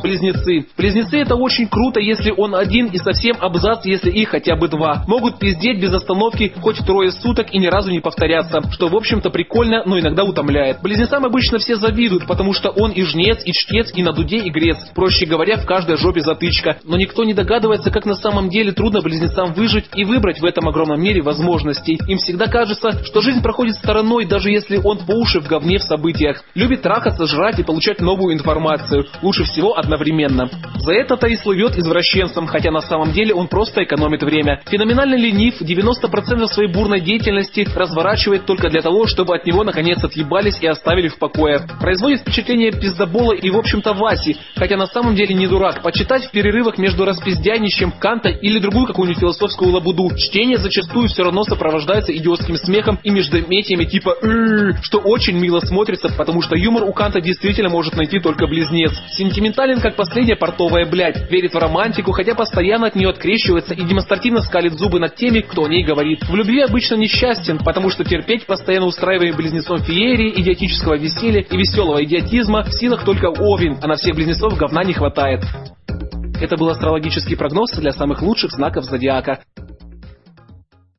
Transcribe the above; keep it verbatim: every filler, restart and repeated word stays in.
Близнецы. Близнецы — это очень круто, если он один, и совсем абзац, если их хотя бы два. Могут пиздеть без остановки хоть трое суток и ни разу не повторяться, что в общем-то прикольно, но иногда утомляет. Близнецам обычно все завидуют, потому что он и жнец, и чтец, и на дуде игрец. Проще говоря, в каждой жопе затычка. Но никто не догадывается, как на самом деле трудно близнецам выжить и выбрать в этом огромном мире возможностей. Им всегда кажется, что жизнь проходит стороной, даже если он по уши в говне в событиях. Любит трахаться, жрать и получать новую информацию. Лучше всего одновременно. За это-то и слывет извращенцем, хотя на самом деле он просто экономит время. Феноменально ленив, девяносто процентов своей бурной деятельности разворачивает только для того, чтобы от него наконец отъебались и оставили в покое. Производит впечатление пиздобола и в общем-то Васи, хотя на самом деле не дурак. Почитать в перерывах между распиздянищем Канта или другую какую-нибудь философскую лабуду. Чтение зачастую все равно сопровождается идиотским смехом и междометиями типа «ы», что очень мило смотрится, потому что юмор у Канта действительно может найти только близнец. Сентиментален, как последняя портовая блядь. Верит в романтику, хотя постоянно от нее открещивается и демонстративно скалит зубы над теми, кто о ней говорит. В любви обычно несчастен, потому что терпеть постоянно устраиваемый близнецом феерии, идиотического веселья и веселого идиотизма в силах только Овен, а на всех близнецов говна не хватает. Это был астрологический прогноз для самых лучших знаков зодиака.